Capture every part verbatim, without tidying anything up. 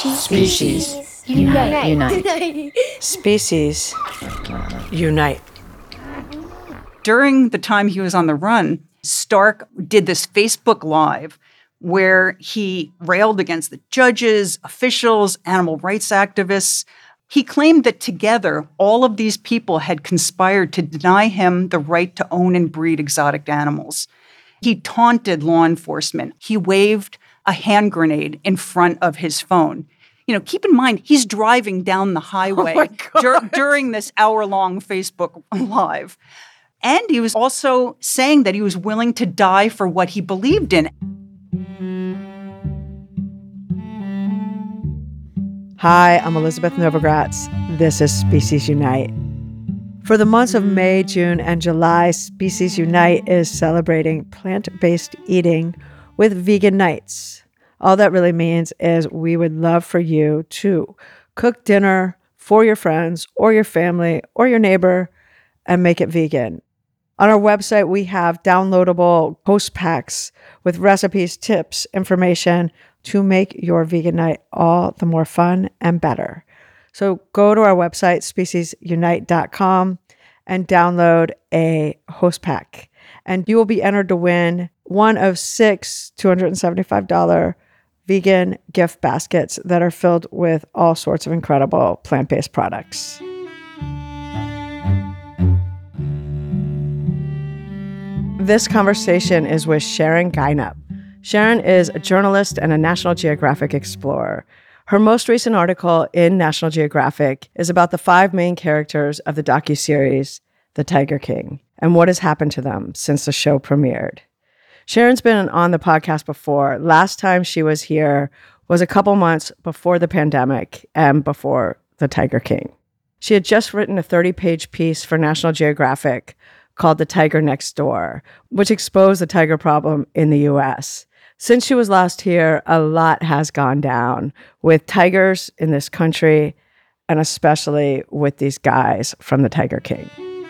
Species. Unite. Unite. Species. Unite. During the time he was on the run, Stark did this Facebook Live where he railed against the judges, officials, animal rights activists. He claimed that together, all of these people had conspired to deny him the right to own and breed exotic animals. He taunted law enforcement. He waved a hand grenade in front of his phone. You know, keep in mind, he's driving down the highway oh dur- during this hour-long Facebook Live. And he was also saying that he was willing to die for what he believed in. Hi, I'm Elizabeth Novogratz. This is Species Unite. For the months of May, June, and July, Species Unite is celebrating plant-based eating with vegan nights. All that really means is we would love for you to cook dinner for your friends or your family or your neighbor and make it vegan. On our website, we have downloadable host packs with recipes, tips, information to make your vegan night all the more fun and better. So go to our website, species unite dot com, and download a host pack. And you will be entered to win one of six two hundred seventy-five dollars vegan gift baskets that are filled with all sorts of incredible plant-based products. This conversation is with Sharon Guinup. Sharon is a journalist and a National Geographic explorer. Her most recent article in National Geographic is about the five main characters of the docuseries The Tiger King and what has happened to them since the show premiered. Sharon's been on the podcast before. Last time she was here was a couple months before the pandemic and before The Tiger King. She had just written a thirty-page piece for National Geographic called The Tiger Next Door, which exposed the tiger problem in the U S. Since she was last here, a lot has gone down with tigers in this country, and especially with these guys from The Tiger King.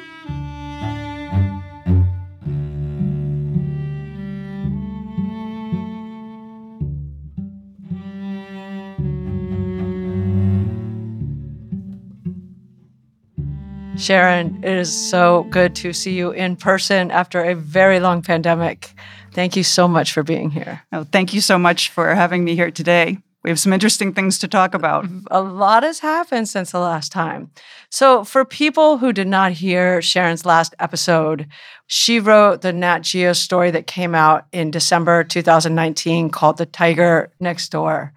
Sharon, it is so good to see you in person after a very long pandemic. Thank you so much for being here. Oh, thank you so much for having me here today. We have some interesting things to talk about. A lot has happened since the last time. So for people who did not hear Sharon's last episode, she wrote the Nat Geo story that came out in December two thousand nineteen called The Tiger Next Door.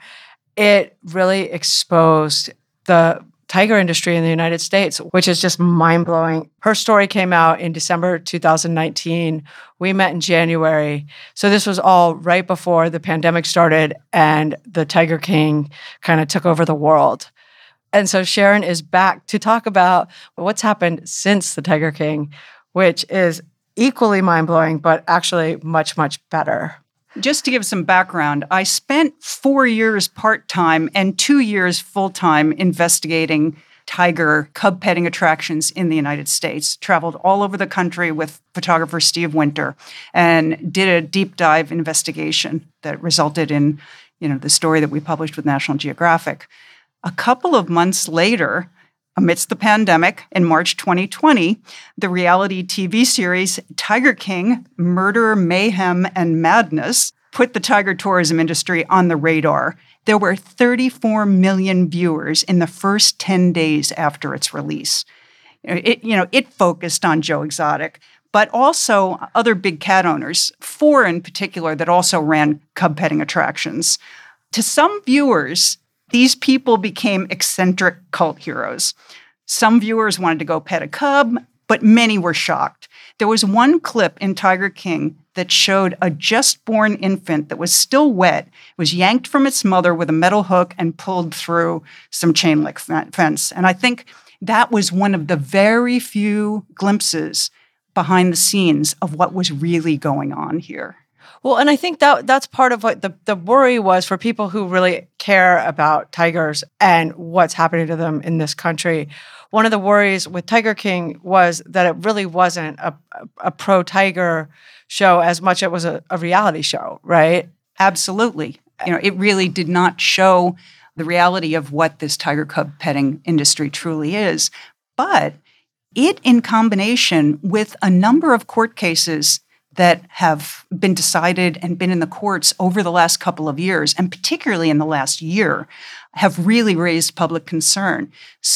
It really exposed the tiger industry in the United States, which is just mind-blowing. Her story came out in December two thousand nineteen. We met in January. So this was all right before the pandemic started and the Tiger King kind of took over the world. And so Sharon is back to talk about what's happened since the Tiger King, which is equally mind-blowing, but actually much, much better. Just to give some background, I spent four years part-time and two years full-time investigating tiger cub petting attractions in the United States. Traveled all over the country with photographer Steve Winter and did a deep dive investigation that resulted in, you know, the story that we published with National Geographic. A couple of months later, amidst the pandemic, in March twenty twenty, the reality T V series Tiger King, Murder, Mayhem, and Madness put the tiger tourism industry on the radar. There were thirty-four million viewers in the first ten days after its release. It, you know, it focused on Joe Exotic, but also other big cat owners, four in particular that also ran cub petting attractions. To some viewers, these people became eccentric cult heroes. Some viewers wanted to go pet a cub, but many were shocked. There was one clip in Tiger King that showed a just-born infant that was still wet. It was yanked from its mother with a metal hook and pulled through some chain link fence. And I think that was one of the very few glimpses behind the scenes of what was really going on here. Well, and I think that that's part of what the, the worry was for people who really care about tigers and what's happening to them in this country. One of the worries with Tiger King was that it really wasn't a, a, a pro-tiger show as much as it was a, a reality show, right? Absolutely. You know, it really did not show the reality of what this tiger cub petting industry truly is. But it, in combination with a number of court cases that have been decided and been in the courts over the last couple of years, and particularly in the last year, have really raised public concern.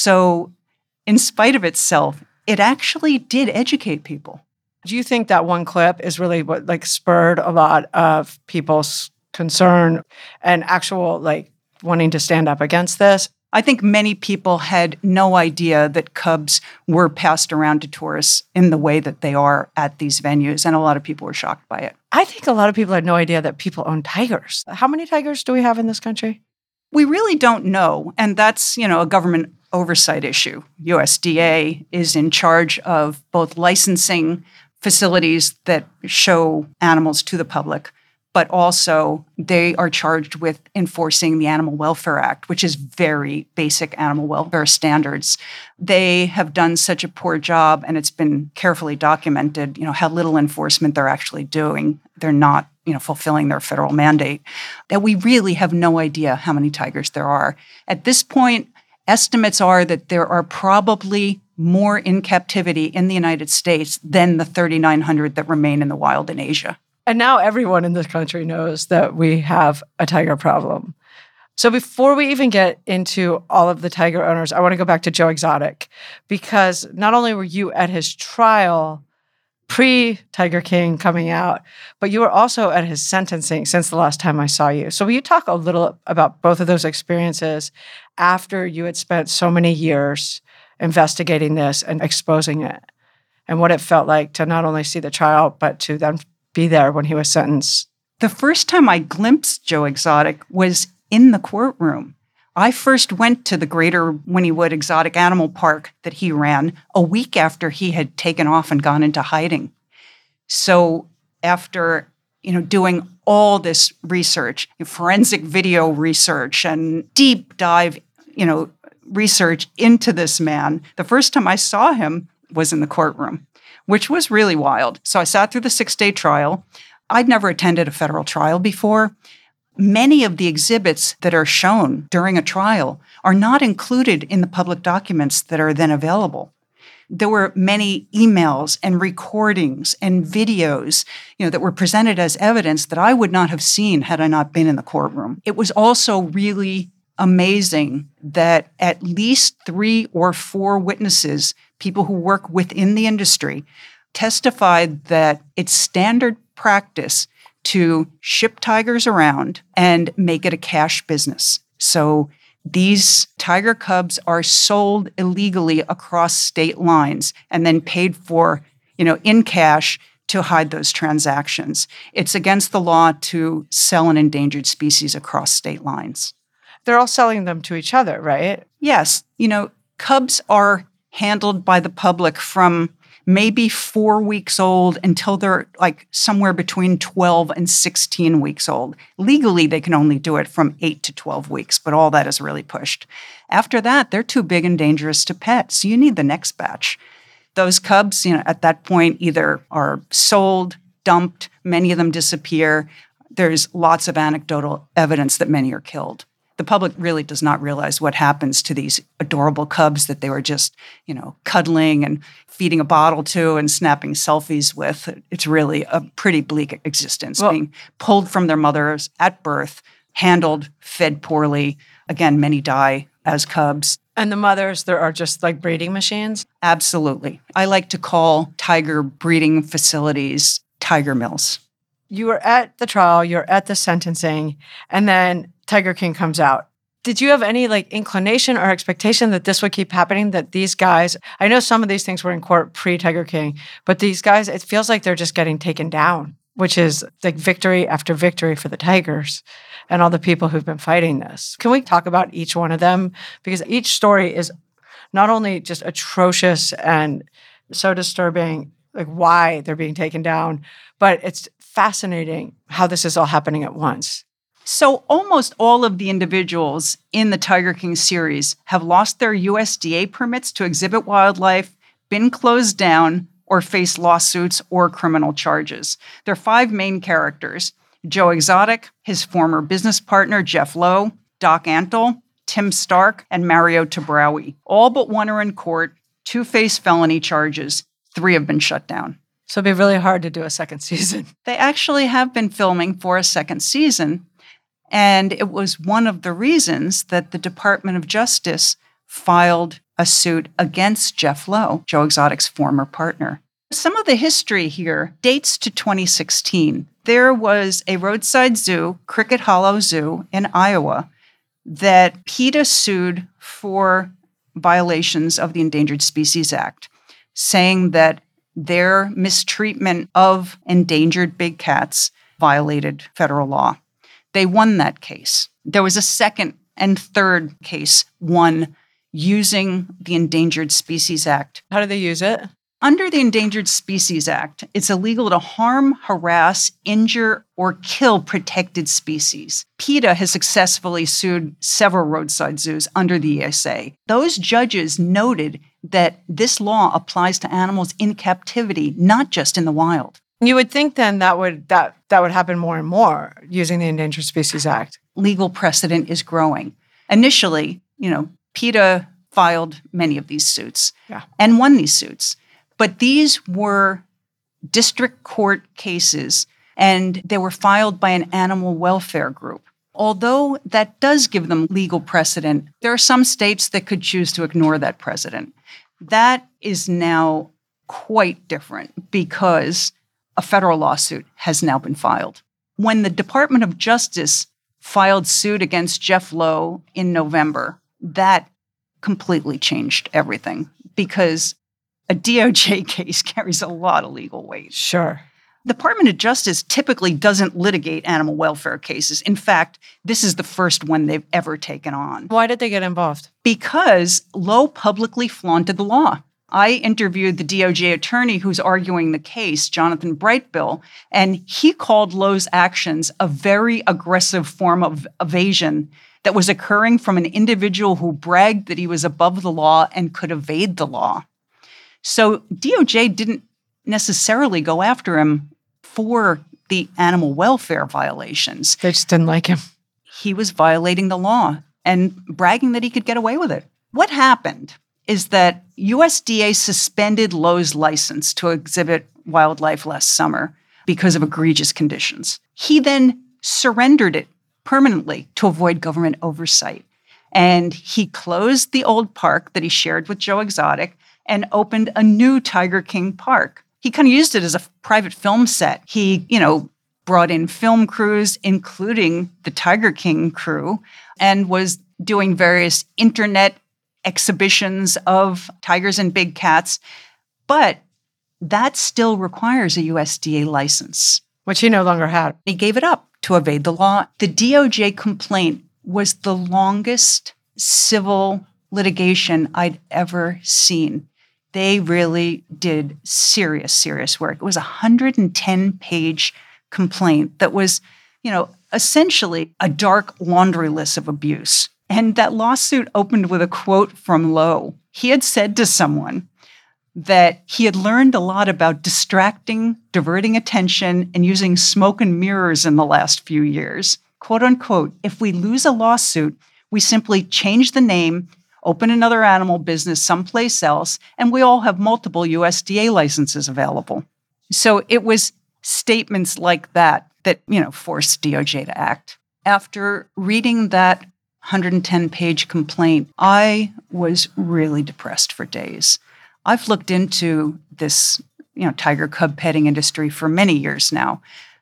So in spite of itself, it actually did educate people. Do you think that one clip is really what like spurred a lot of people's concern and actual like wanting to stand up against this? I think many people had no idea that cubs were passed around to tourists in the way that they are at these venues, and a lot of people were shocked by it. I think a lot of people had no idea that people own tigers. How many tigers do we have in this country? We really don't know, and that's, you know, a government oversight issue. U S D A is in charge of both licensing facilities that show animals to the public, but also they are charged with enforcing the Animal Welfare Act, which is very basic animal welfare standards. They have done such a poor job, and it's been carefully documented, you know, how little enforcement they're actually doing. They're not, you know, fulfilling their federal mandate, that we really have no idea how many tigers there are. At this point, estimates are that there are probably more in captivity in the United States than the thirty-nine hundred that remain in the wild in Asia. And now everyone in this country knows that we have a tiger problem. So before we even get into all of the tiger owners, I want to go back to Joe Exotic, because not only were you at his trial pre-Tiger King coming out, but you were also at his sentencing since the last time I saw you. So will you talk a little about both of those experiences after you had spent so many years investigating this and exposing it, and what it felt like to not only see the trial, but to then be there when he was sentenced? The first time I glimpsed Joe Exotic was in the courtroom. I first went to the Greater Wynnewood Exotic Animal Park that he ran a week after he had taken off and gone into hiding. So after, you know, doing all this research, forensic video research and deep dive, you know, research into this man, the first time I saw him was in the courtroom, which was really wild. So I sat through the six-day trial. I'd never attended a federal trial before. Many of the exhibits that are shown during a trial are not included in the public documents that are then available. There were many emails and recordings and videos, you know, that were presented as evidence that I would not have seen had I not been in the courtroom. It was also really amazing that at least three or four witnesses, people who work within the industry, testified that it's standard practice to ship tigers around and make it a cash business. So these tiger cubs are sold illegally across state lines and then paid for, you know, in cash to hide those transactions. It's against the law to sell an endangered species across state lines. They're all selling them to each other, right? Yes. You know, cubs are handled by the public from maybe four weeks old until they're like somewhere between twelve and sixteen weeks old. Legally, they can only do it from eight to twelve weeks, but all that is really pushed. After that, they're too big and dangerous to pet, so you need the next batch. Those cubs, you know, at that point either are sold, dumped, many of them disappear. There's lots of anecdotal evidence that many are killed. The public really does not realize what happens to these adorable cubs that they were just, you know, cuddling and feeding a bottle to and snapping selfies with. It's really a pretty bleak existence, well, being pulled from their mothers at birth, handled, fed poorly. Again, many die as cubs. And the mothers, there are just like breeding machines? Absolutely. I like to call tiger breeding facilities tiger mills. You were at the trial, you're at the sentencing, and then Tiger King comes out. Did you have any like inclination or expectation that this would keep happening, that these guys, I know some of these things were in court pre-Tiger King, but these guys, it feels like they're just getting taken down, which is like victory after victory for the tigers and all the people who've been fighting this. Can we talk about each one of them? Because each story is not only just atrocious and so disturbing, like why they're being taken down, but it's fascinating how this is all happening at once. So almost all of the individuals in the Tiger King series have lost their U S D A permits to exhibit wildlife, been closed down, or face lawsuits or criminal charges. There are five main characters: Joe Exotic, his former business partner, Jeff Lowe, Doc Antle, Tim Stark and Mario Tabrawi. All but one are in court, two face felony charges, three have been shut down. So it'd be really hard to do a second season. They actually have been filming for a second season, and it was one of the reasons that the Department of Justice filed a suit against Jeff Lowe, Joe Exotic's former partner. Some of the history here dates to twenty sixteen. There was a roadside zoo, Cricket Hollow Zoo in Iowa, that PETA sued for violations of the Endangered Species Act, saying that their mistreatment of endangered big cats violated federal law. They won that case. There was a second and third case won using the Endangered Species Act. How do they use it? Under the Endangered Species Act, it's illegal to harm, harass, injure, or kill protected species. PETA has successfully sued several roadside zoos under the E S A. Those judges noted that this law applies to animals in captivity, not just in the wild. You would think then that would that that would happen more and more using the Endangered Species Act. Legal precedent is growing. Initially, you know, PETA filed many of these suits yeah. and won these suits. But these were district court cases, and they were filed by an animal welfare group. Although that does give them legal precedent, there are some states that could choose to ignore that precedent. That is now quite different because a federal lawsuit has now been filed. When the Department of Justice filed suit against Jeff Lowe in November, that completely changed everything because a D O J case carries a lot of legal weight. Sure. The Department of Justice typically doesn't litigate animal welfare cases. In fact, this is the first one they've ever taken on. Why did they get involved? Because Lowe publicly flaunted the law. I interviewed the D O J attorney who's arguing the case, Jonathan Brightbill, and he called Lowe's actions a very aggressive form of evasion that was occurring from an individual who bragged that he was above the law and could evade the law. So D O J didn't necessarily go after him for the animal welfare violations. They just didn't like him. He was violating the law and bragging that he could get away with it. What happened is that U S D A suspended Lowe's license to exhibit wildlife last summer because of egregious conditions. He then surrendered it permanently to avoid government oversight. And he closed the old park that he shared with Joe Exotic and opened a new Tiger King park. He kind of used it as a private film set. He, you know, brought in film crews, including the Tiger King crew, and was doing various internet exhibitions of tigers and big cats. But that still requires a U S D A license, which he no longer had. He gave it up to evade the law. The D O J complaint was the longest civil litigation I'd ever seen. They really did serious, serious work. It was a one hundred ten page complaint that was, you know, essentially a dark laundry list of abuse. And that lawsuit opened with a quote from Lowe. He had said to someone that he had learned a lot about distracting, diverting attention, and using smoke and mirrors in the last few years. Quote unquote, if we lose a lawsuit, we simply change the name, open another animal business someplace else, and we all have multiple U S D A licenses available. So it was statements like that that, you know, forced D O J to act. After reading that one hundred ten page complaint, I was really depressed for days. I've looked into this, you know, tiger cub petting industry for many years now,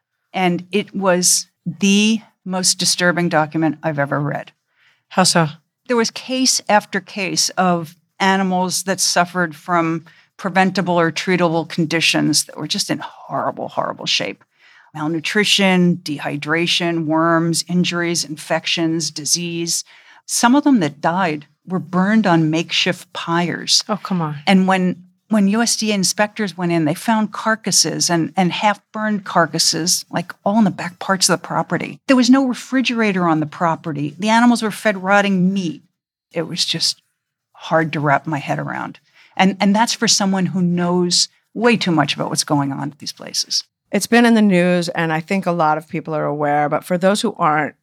and it was the most disturbing document I've ever read. How so? There was case after case of animals that suffered from preventable or treatable conditions that were just in horrible, horrible shape. Malnutrition, dehydration, worms, injuries, infections, disease. Some of them that died were burned on makeshift pyres. Oh, come on. And when when U S D A inspectors went in, they found carcasses and, and half-burned carcasses, like all in the back parts of the property. There was no refrigerator on the property. The animals were fed rotting meat. It was just hard to wrap my head around. And, and that's for someone who knows way too much about what's going on at these places. It's been in the news, and I think a lot of people are aware, but for those who aren't,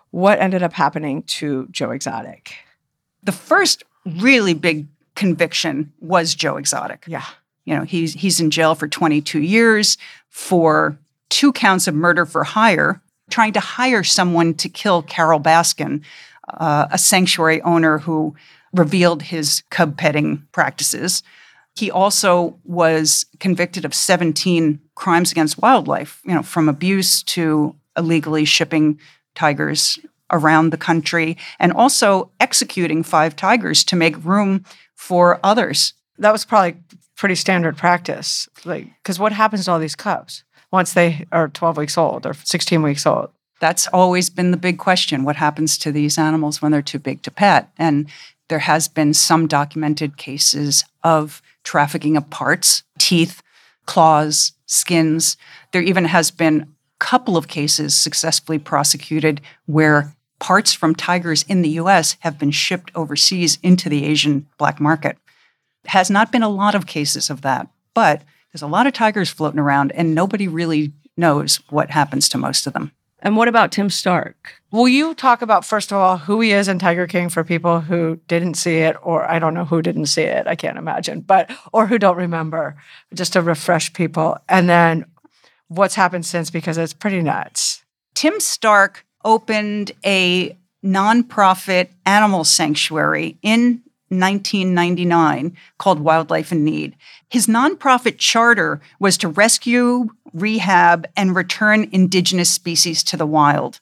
what ended up happening to Joe Exotic? The first really big conviction was Joe Exotic. Yeah. You know, he's he's in jail for twenty-two years for two counts of murder for hire, trying to hire someone to kill Carol Baskin, uh, a sanctuary owner who revealed his cub petting practices. He also was convicted of seventeen crimes against wildlife, you know, from abuse to illegally shipping tigers around the country, and also executing five tigers to make room for others. That was probably pretty standard practice. Like, because what happens to all these cubs once they are twelve weeks old or sixteen weeks old? That's always been the big question. What happens to these animals when they're too big to pet? And there has been some documented cases of trafficking of parts, teeth, claws, skins. There even has been a couple of cases successfully prosecuted where parts from tigers in the U S have been shipped overseas into the Asian black market. Has not been a lot of cases of that, but there's a lot of tigers floating around and nobody really knows what happens to most of them. And what about Tim Stark? Will you talk about, first of all, who he is in Tiger King for people who didn't see it, or I don't know who didn't see it, I can't imagine, but or who don't remember, just to refresh people, and then what's happened since, because it's pretty nuts. Tim Stark opened a nonprofit animal sanctuary in nineteen ninety-nine called Wildlife in Need. His nonprofit charter was to rescue, rehab, and return indigenous species to the wild.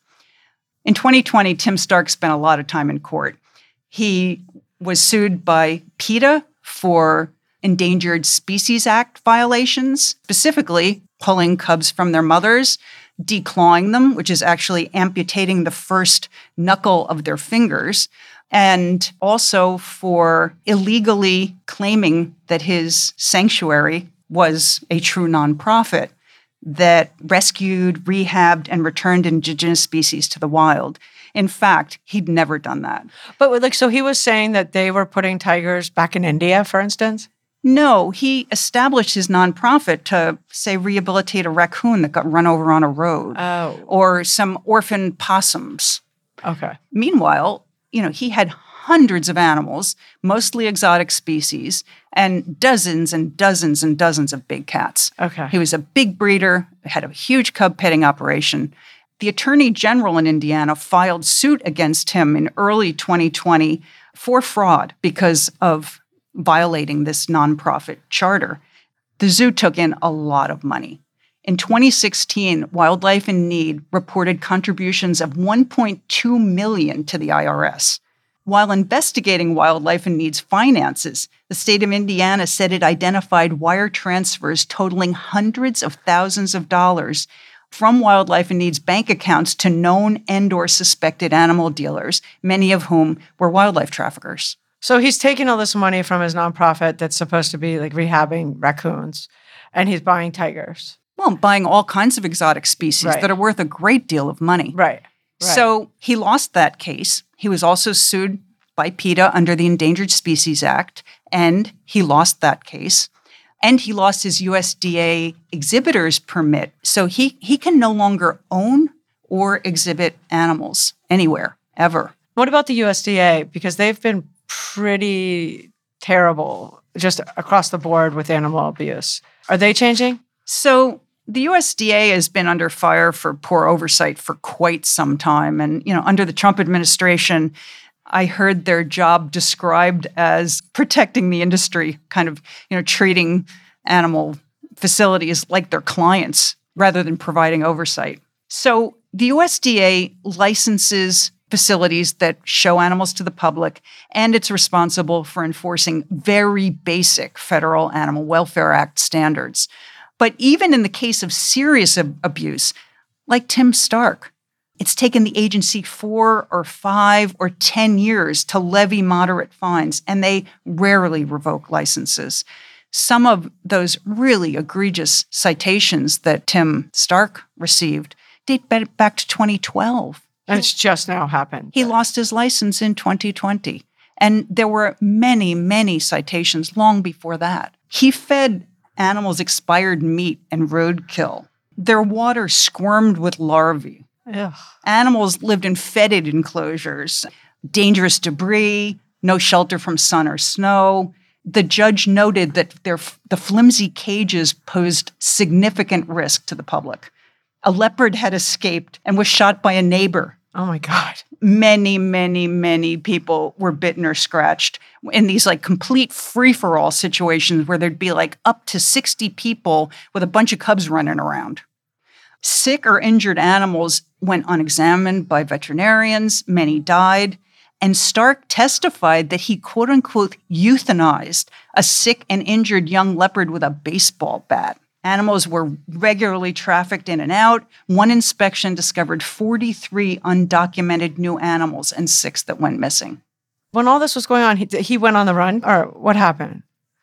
In twenty twenty, Tim Stark spent a lot of time in court. He was sued by PETA for Endangered Species Act violations, specifically pulling cubs from their mothers, declawing them, which is actually amputating the first knuckle of their fingers, and also for illegally claiming that his sanctuary was a true nonprofit that rescued, rehabbed, and returned indigenous species to the wild. In fact, he'd never done that. But like, so he was saying that they were putting tigers back in India, for instance? No, he established his nonprofit to, say, rehabilitate a raccoon that got run over on a road, Oh. or some orphan possums. Okay. Meanwhile, you know, he had hundreds of animals, mostly exotic species, and dozens and dozens and dozens of big cats. Okay. He was a big breeder, had a huge cub petting operation. The Attorney General in Indiana filed suit against him in early twenty twenty for fraud because of violating this nonprofit charter. The zoo took in a lot of money. In twenty sixteen, Wildlife in Need reported contributions of one point two million dollars to the I R S. While investigating Wildlife in Need's finances, the state of Indiana said it identified wire transfers totaling hundreds of thousands of dollars from Wildlife in Need's bank accounts to known and or suspected animal dealers, many of whom were wildlife traffickers. So he's taking all this money from his nonprofit that's supposed to be like rehabbing raccoons, and he's buying tigers. Well, buying all kinds of exotic species Right. that are worth a great deal of money. Right. Right. So he lost that case. He was also sued by PETA under the Endangered Species Act, and he lost that case. And he lost his U S D A exhibitor's permit. So he, he can no longer own or exhibit animals anywhere, ever. What about the U S D A? Because they've been pretty terrible just across the board with animal abuse. Are they changing? So the U S D A has been under fire for poor oversight for quite some time. And, you know, under the Trump administration, I heard their job described as protecting the industry, kind of, you know, treating animal facilities like their clients rather than providing oversight. So the U S D A licenses facilities that show animals to the public, and it's responsible for enforcing very basic federal Animal Welfare Act standards. But even in the case of serious ab- abuse, like Tim Stark, it's taken the agency four or five or ten years to levy moderate fines, and they rarely revoke licenses. Some of those really egregious citations that Tim Stark received date back to twenty twelve. And it's just now happened. He lost his license in twenty twenty. And there were many, many citations long before that. He fed animals expired meat and roadkill. Their water squirmed with larvae. Ugh. Animals lived in fetid enclosures, dangerous debris, no shelter from sun or snow. The judge noted that their, the flimsy cages posed significant risk to the public. A leopard had escaped and was shot by a neighbor. Oh my God. Many, many, many people were bitten or scratched in these like complete free-for-all situations where there'd be like up to sixty people with a bunch of cubs running around. Sick or injured animals went unexamined by veterinarians. Many died. And Stark testified that he, quote unquote, euthanized a sick and injured young leopard with a baseball bat. Animals were regularly trafficked in and out. One inspection discovered forty-three undocumented new animals and six that went missing. When all this was going on, he, he went on the run, or what happened?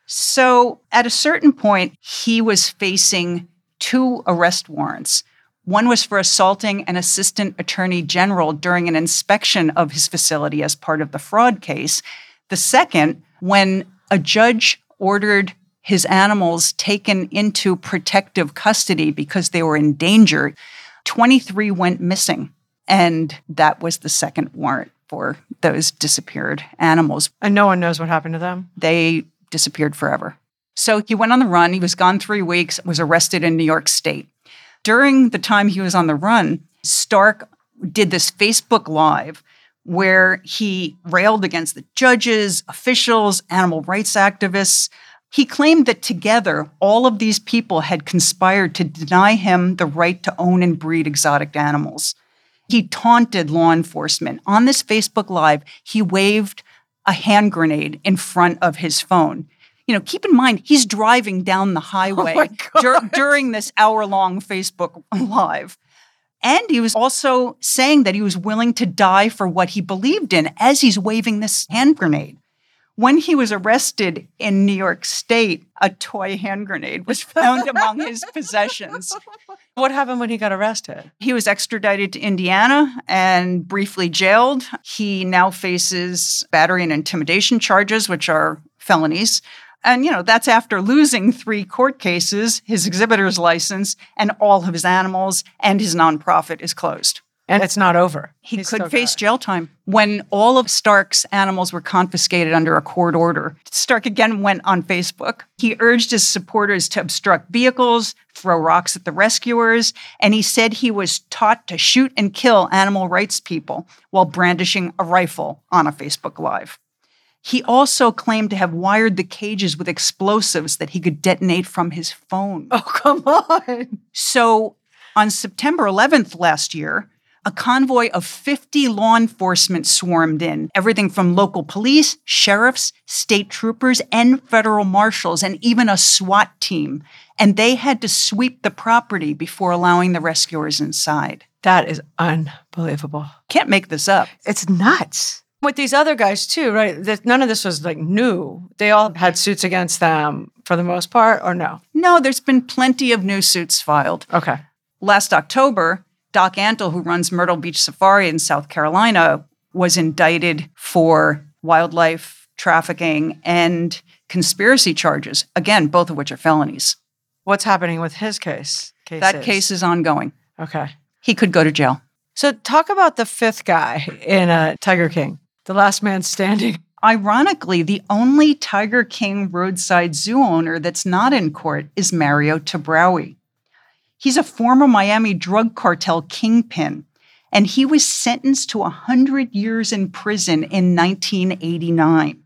So at a certain point, he was facing two arrest warrants. One was for assaulting an assistant attorney general during an inspection of his facility as part of the fraud case. The second, when a judge ordered his animals taken into protective custody because they were in danger, twenty-three went missing. And that was the second warrant for those disappeared animals. And no one knows what happened to them? They disappeared forever. So he went on the run. He was gone three weeks, was arrested in New York State. During the time he was on the run, Stark did this Facebook Live where he railed against the judges, officials, animal rights activists. He claimed that together, all of these people had conspired to deny him the right to own and breed exotic animals. He taunted law enforcement. On this Facebook Live, he waved a hand grenade in front of his phone. You know, keep in mind, he's driving down the highway oh dur- during this hour-long Facebook Live. And he was also saying that he was willing to die for what he believed in as he's waving this hand grenade. When he was arrested in New York State, a toy hand grenade was found among his possessions. What happened when he got arrested? He was extradited to Indiana and briefly jailed. He now faces battery and intimidation charges, which are felonies. And, you know, that's after losing three court cases, his exhibitor's license, and all of his animals, and his nonprofit is closed. And it's not over. He He's could still face got it. jail time. When all of Stark's animals were confiscated under a court order, Stark again went on Facebook. He urged his supporters to obstruct vehicles, throw rocks at the rescuers, and he said he was taught to shoot and kill animal rights people while brandishing a rifle on a Facebook Live. He also claimed to have wired the cages with explosives that he could detonate from his phone. Oh, come on. So on September eleventh last year, a convoy of fifty law enforcement swarmed in, everything from local police, sheriffs, state troopers, and federal marshals, and even a SWAT team. And they had to sweep the property before allowing the rescuers inside. That is unbelievable. Can't make this up. It's nuts. With these other guys too, right? That none of this was like new. They all had suits against them for the most part, or no? No, there's been plenty of new suits filed. Okay. Last October, Doc Antle, who runs Myrtle Beach Safari in South Carolina, was indicted for wildlife trafficking and conspiracy charges, again, both of which are felonies. What's happening with his case? Cases? That case is ongoing. Okay. He could go to jail. So talk about the fifth guy in uh, Tiger King, the last man standing. Ironically, the only Tiger King roadside zoo owner that's not in court is Mario Tabraui. He's a former Miami drug cartel kingpin, and he was sentenced to one hundred years in prison in nineteen eighty-nine.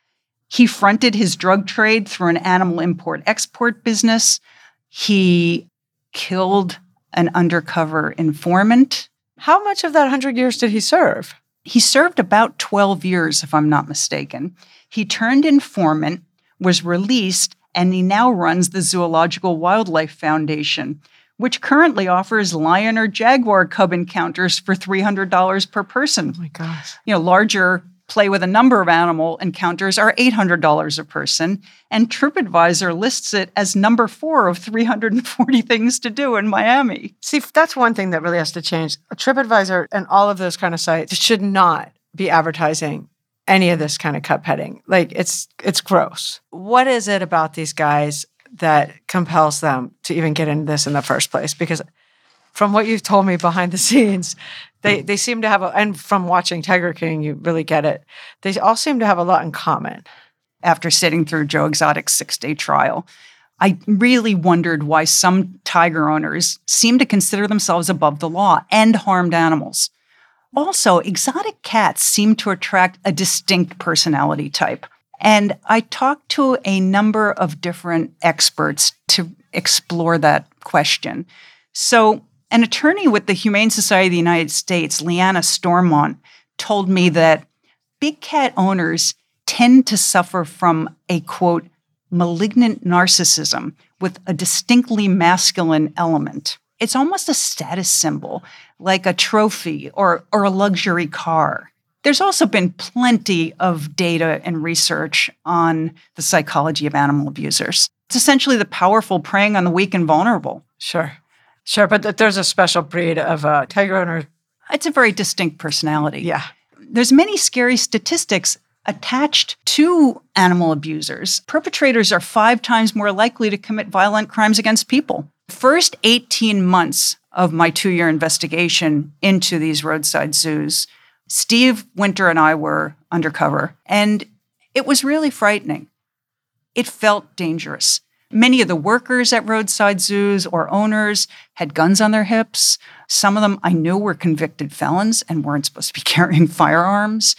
He fronted his drug trade through an animal import-export business. He killed an undercover informant. How much of that one hundred years did he serve? He served about twelve years, if I'm not mistaken. He turned informant, was released, and he now runs the Zoological Wildlife Foundation, which currently offers lion or jaguar cub encounters for three hundred dollars per person. Oh my gosh. You know, larger play with a number of animal encounters are eight hundred dollars a person, and TripAdvisor lists it as number four of three hundred forty things to do in Miami. See, that's one thing that really has to change. TripAdvisor and all of those kind of sites should not be advertising any of this kind of cup petting. Like, it's it's gross. What is it about these guys that compels them to even get into this in the first place? Because from what you've told me behind the scenes, they, they seem to have, a, and from watching Tiger King, you really get it. They all seem to have a lot in common. After sitting through Joe Exotic's six-day trial, I really wondered why some tiger owners seem to consider themselves above the law and harmed animals. Also, exotic cats seem to attract a distinct personality type. And I talked to a number of different experts to explore that question. So, an attorney with the Humane Society of the United States, Leanna Stormont, told me that big cat owners tend to suffer from a, quote, malignant narcissism with a distinctly masculine element. It's almost a status symbol, like a trophy or, or a luxury car. There's also been plenty of data and research on the psychology of animal abusers. It's essentially the powerful preying on the weak and vulnerable. Sure. Sure, but th- there's a special breed of uh, tiger owner. It's a very distinct personality. Yeah. There's many scary statistics attached to animal abusers. Perpetrators are five times more likely to commit violent crimes against people. First eighteen months of my two-year investigation into these roadside zoos, Steve Winter and I were undercover, and it was really frightening. It felt dangerous. Many of the workers at roadside zoos or owners had guns on their hips. Some of them I knew were convicted felons and weren't supposed to be carrying firearms.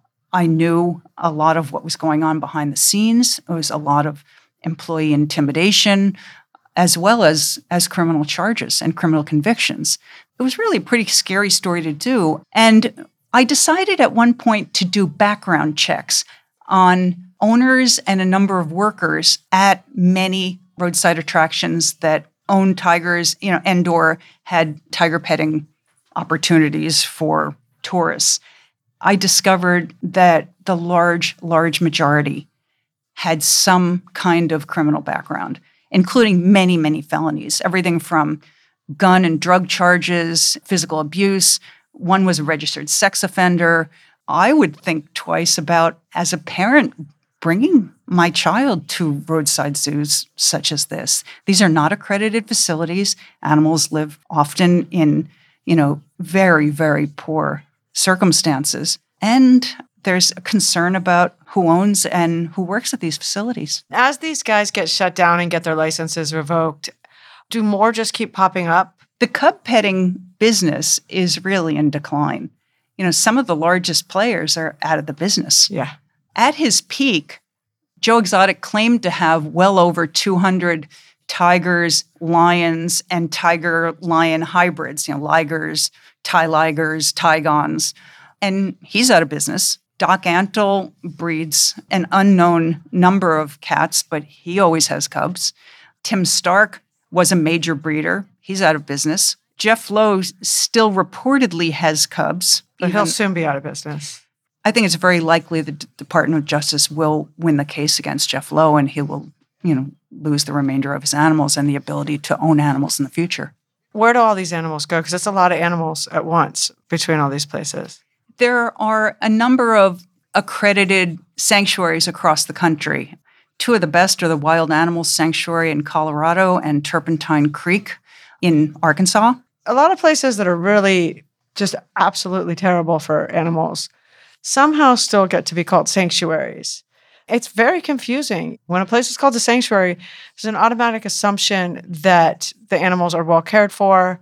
I knew a lot of what was going on behind the scenes. It was a lot of employee intimidation, as well as, as criminal charges and criminal convictions. It was really a pretty scary story to do. And I decided at one point to do background checks on owners and a number of workers at many roadside attractions that owned tigers, you know, and or had tiger petting opportunities for tourists. I discovered that the large, large majority had some kind of criminal background, including many, many felonies, everything from gun and drug charges, physical abuse. One was a registered sex offender. I would think twice about, as a parent, bringing my child to roadside zoos such as this. These are not accredited facilities. Animals live often in, you know, very, very poor circumstances. And there's a concern about who owns and who works at these facilities. As these guys get shut down and get their licenses revoked, do more just keep popping up? The cub petting business is really in decline. You know, some of the largest players are out of the business. Yeah. At his peak, Joe Exotic claimed to have well over two hundred tigers, lions, and tiger-lion hybrids, you know, ligers, Thai ligers, Tigons, and he's out of business. Doc Antle breeds an unknown number of cats, but he always has cubs. Tim Stark was a major breeder. He's out of business. Jeff Lowe still reportedly has cubs. But even- he'll soon be out of business. I think it's very likely the D- Department of Justice will win the case against Jeff Lowe, and he will, you know, lose the remainder of his animals and the ability to own animals in the future. Where do all these animals go? Because it's a lot of animals at once between all these places. There are a number of accredited sanctuaries across the country. Two of the best are the Wild Animals Sanctuary in Colorado and Turpentine Creek in Arkansas. A lot of places that are really just absolutely terrible for animals somehow still get to be called sanctuaries. It's very confusing. When a place is called a sanctuary, there's an automatic assumption that the animals are well cared for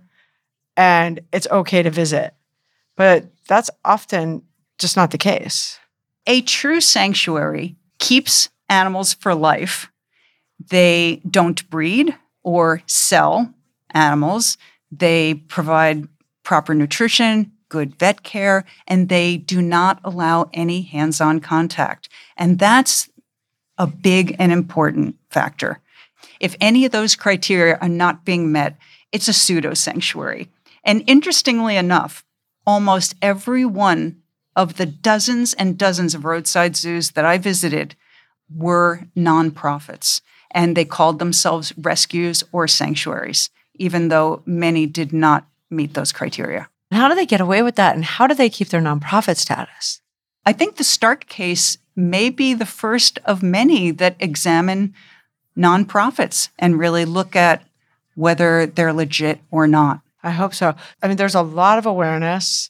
and it's okay to visit. But that's often just not the case. A true sanctuary keeps animals for life. They don't breed or sell animals. They provide proper nutrition, good vet care, and they do not allow any hands-on contact. And that's a big and important factor. If any of those criteria are not being met, it's a pseudo-sanctuary. And interestingly enough, almost every one of the dozens and dozens of roadside zoos that I visited were nonprofits, and they called themselves rescues or sanctuaries, even though many did not meet those criteria. How do they get away with that, and how do they keep their nonprofit status? I think the Stark case may be the first of many that examine nonprofits and really look at whether they're legit or not. I hope so. I mean, there's a lot of awareness.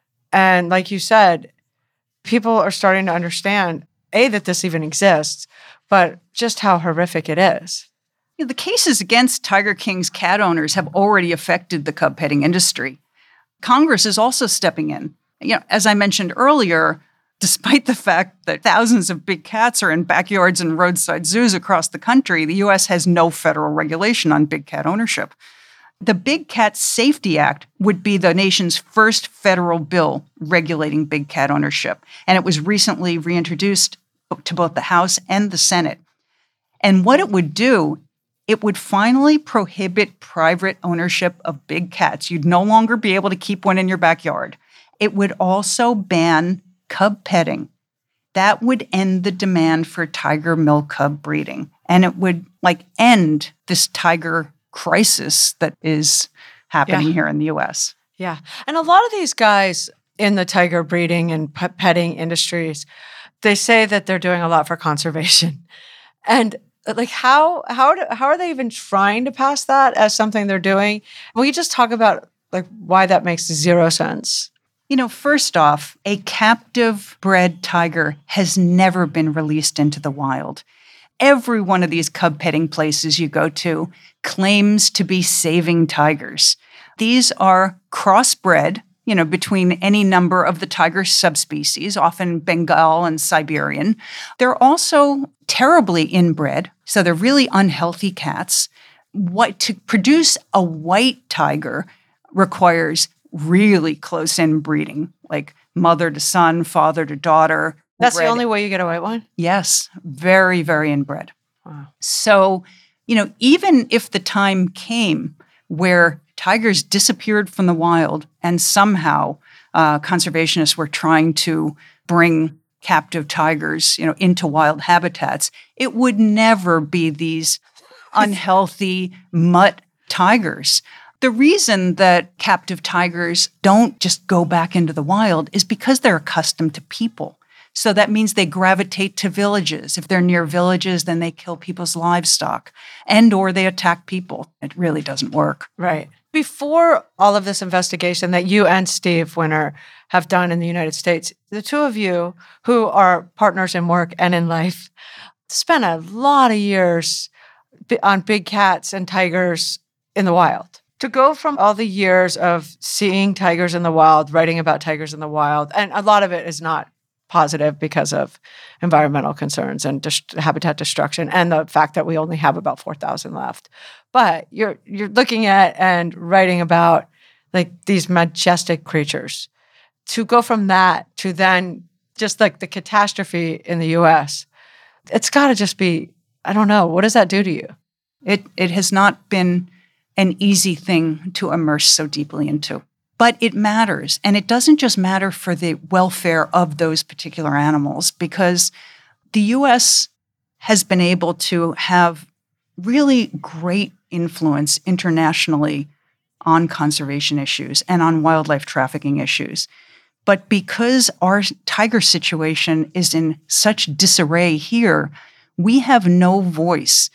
And like you said, people are starting to understand, A, that this even exists, but just how horrific it is. You know, the cases against Tiger King's cat owners have already affected the cub petting industry. Congress is also stepping in. You know, as I mentioned earlier, despite the fact that thousands of big cats are in backyards and roadside zoos across the country, the U S has no federal regulation on big cat ownership. The Big Cat Safety Act would be the nation's first federal bill regulating big cat ownership, and it was recently reintroduced to both the House and the Senate. And what it would do, it would finally prohibit private ownership of big cats. You'd no longer be able to keep one in your backyard. It would also ban cub petting. That would end the demand for tiger milk cub breeding, and it would like end this tiger crisis that is happening Yeah. here in the U S. Yeah. And a lot of these guys in the tiger breeding and pe- petting industries, they say that they're doing a lot for conservation. And like how how do, how are they even trying to pass that as something they're doing? Will you just talk about like why that makes zero sense? You know, first off, a captive bred tiger has never been released into the wild. Every one of these cub petting places you go to claims to be saving tigers. These are crossbred, you know, between any number of the tiger subspecies, often Bengal and Siberian. They're also terribly inbred, so they're really unhealthy cats. What to produce a white tiger requires really close inbreeding, like mother to son, father to daughter. That's red. the only way you get a white one? Yes, very, very inbred. Wow. So, you know, even if the time came where tigers disappeared from the wild and somehow uh, conservationists were trying to bring captive tigers, you know, into wild habitats, it would never be these unhealthy mutt tigers. The reason that captive tigers don't just go back into the wild is because they're accustomed to people. So that means they gravitate to villages. If they're near villages, then they kill people's livestock and or they attack people. It really doesn't work. Right. Before all of this investigation that you and Steve Winter have done in the United States, the two of you who are partners in work and in life spent a lot of years on big cats and tigers in the wild. To go from all the years of seeing tigers in the wild, writing about tigers in the wild, and a lot of it is not positive because of environmental concerns and dis- habitat destruction and the fact that we only have about four thousand left. But you're you're looking at and writing about like these majestic creatures. To go from that to then just like the catastrophe in the U S, it's got to just be, I don't know, what does that do to you? It it has not been an easy thing to immerse so deeply into. But it matters. And it doesn't just matter for the welfare of those particular animals, because the U S has been able to have really great influence internationally on conservation issues and on wildlife trafficking issues. But because our tiger situation is in such disarray here, we have no voice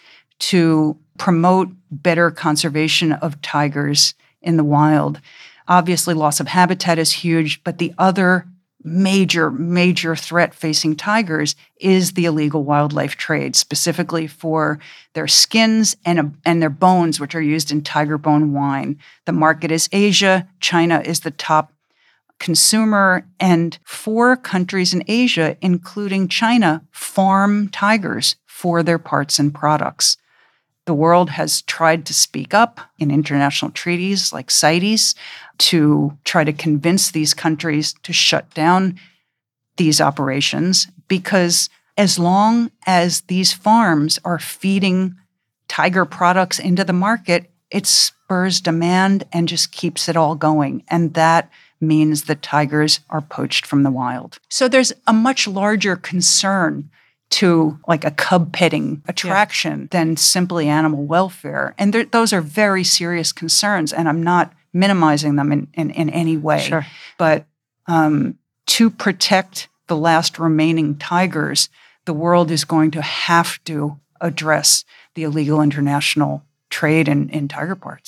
to promote better conservation of tigers in the wild. Obviously, loss of habitat is huge, but the other major, major threat facing tigers is the illegal wildlife trade, specifically for their skins and, and their bones, which are used in tiger bone wine. The market is Asia. China is the top consumer, and four countries in Asia, including China, farm tigers for their parts and products. The world has tried to speak up in international treaties like CITES to try to convince these countries to shut down these operations, because as long as these farms are feeding tiger products into the market, it spurs demand and just keeps it all going. And that means that tigers are poached from the wild. So there's a much larger concern to like a cub petting attraction yeah. than simply animal welfare. And those are very serious concerns, and I'm not minimizing them in, in, in any way. Sure. But um, to protect the last remaining tigers, the world is going to have to address the illegal international trade in, in tiger parts.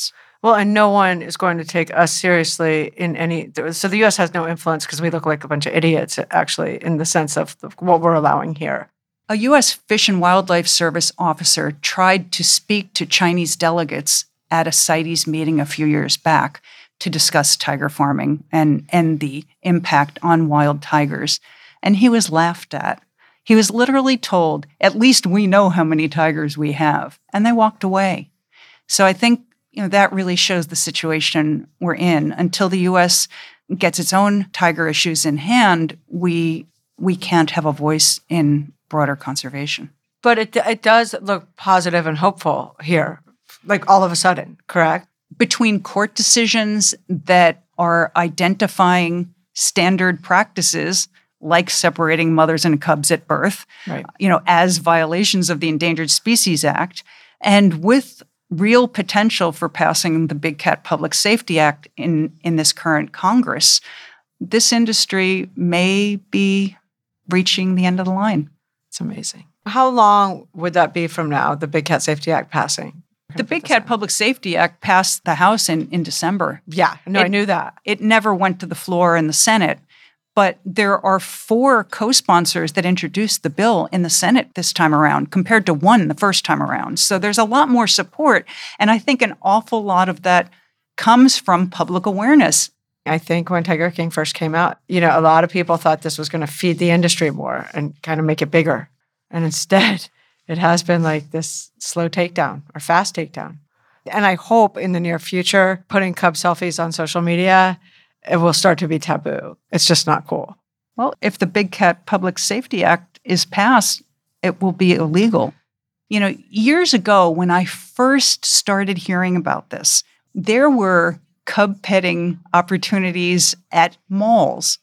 Well, and no one is going to take us seriously in any. So the U S has no influence because we look like a bunch of idiots, actually, in the sense of the, what we're allowing here. A U S Fish and Wildlife Service officer tried to speak to Chinese delegates at a CITES meeting a few years back to discuss tiger farming and, and the impact on wild tigers. And he was laughed at. He was literally told, at least we know how many tigers we have. And they walked away. So I think you know that really shows the situation we're in. Until the U S gets its own tiger issues in hand, we we can't have a voice in broader conservation. But it it does look positive and hopeful here, like all of a sudden, correct? Between court decisions that are identifying standard practices like separating mothers and cubs at birth, right. you know, as violations of the Endangered Species Act, and with real potential for passing the Big Cat Public Safety Act in, in this current Congress, this industry may be reaching the end of the line. It's amazing. How long would that be from now, the Big Cat Safety Act passing? The Big Cat Public Safety Act passed the House in, in December. Yeah, no, it, I knew that. It never went to the floor in the Senate. But there are four co-sponsors that introduced the bill in the Senate this time around compared to one the first time around. So there's a lot more support. And I think an awful lot of that comes from public awareness. I think when Tiger King first came out, you know, a lot of people thought this was going to feed the industry more and kind of make it bigger. And instead, it has been like this slow takedown or fast takedown. And I hope in the near future, putting cub selfies on social media, it will start to be taboo. It's just not cool. Well, if the Big Cat Public Safety Act is passed, it will be illegal. You know, years ago, when I first started hearing about this, there were cub petting opportunities at malls.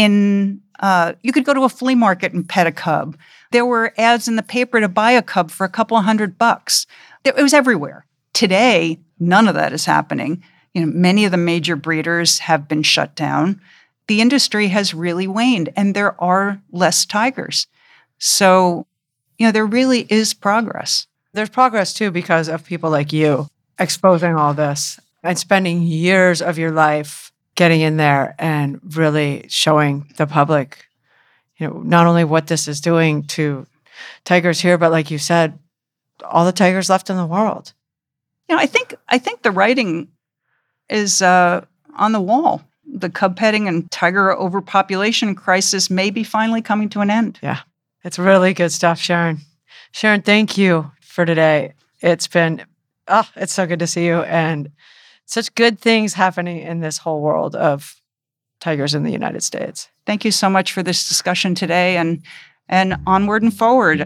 In uh, you could go to a flea market and pet a cub. There were ads in the paper to buy a cub for a couple of hundred bucks. It was everywhere. Today, none of that is happening. You know, many of the major breeders have been shut down. The industry has really waned, and there are less tigers. So, you know, there really is progress. There's progress, too, because of people like you exposing all this and spending years of your life getting in there and really showing the public, you know, not only what this is doing to tigers here, but like you said, all the tigers left in the world. You know, I think I think the writing is uh, on the wall. The cub petting and tiger overpopulation crisis may be finally coming to an end. Yeah, it's really good stuff, Sharon. Sharon, thank you for today. It's been, oh, it's so good to see you, and such good things happening in this whole world of tigers in the United States. Thank you so much for this discussion today, and and onward and forward.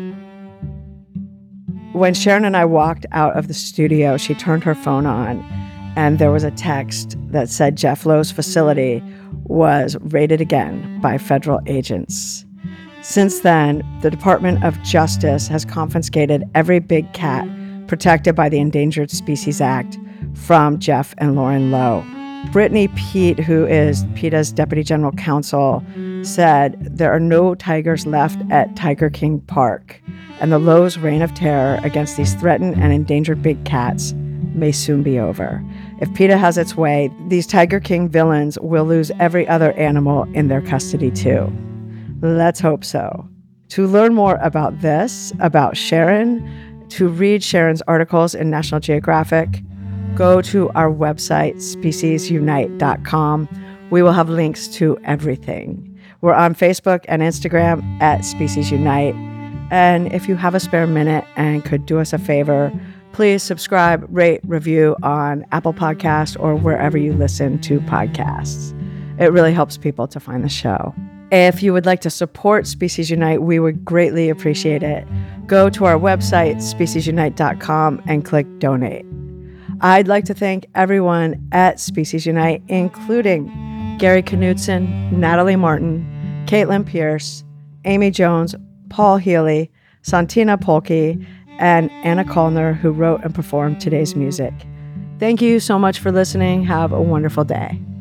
When Sharon and I walked out of the studio, she turned her phone on, and there was a text that said Jeff Lowe's facility was raided again by federal agents. Since then, the Department of Justice has confiscated every big cat protected by the Endangered Species Act from Jeff and Lauren Lowe. Brittany Peete, who is PETA's Deputy General Counsel, said there are no tigers left at Tiger King Park, and the Lowe's reign of terror against these threatened and endangered big cats may soon be over. If PETA has its way, these Tiger King villains will lose every other animal in their custody too. Let's hope so. To learn more about this, about Sharon, to read Sharon's articles in National Geographic, go to our website, species unite dot com. We will have links to everything. We're on Facebook and Instagram at Species Unite. And if you have a spare minute and could do us a favor, please subscribe, rate, review on Apple Podcasts or wherever you listen to podcasts. It really helps people to find the show. If you would like to support Species Unite, we would greatly appreciate it. Go to our website, species unite dot com, and click Donate. I'd like to thank everyone at Species Unite, including Gary Knudsen, Natalie Martin, Caitlin Pierce, Amy Jones, Paul Healy, Santina Polke, and Anna Kalner, who wrote and performed today's music. Thank you so much for listening. Have a wonderful day.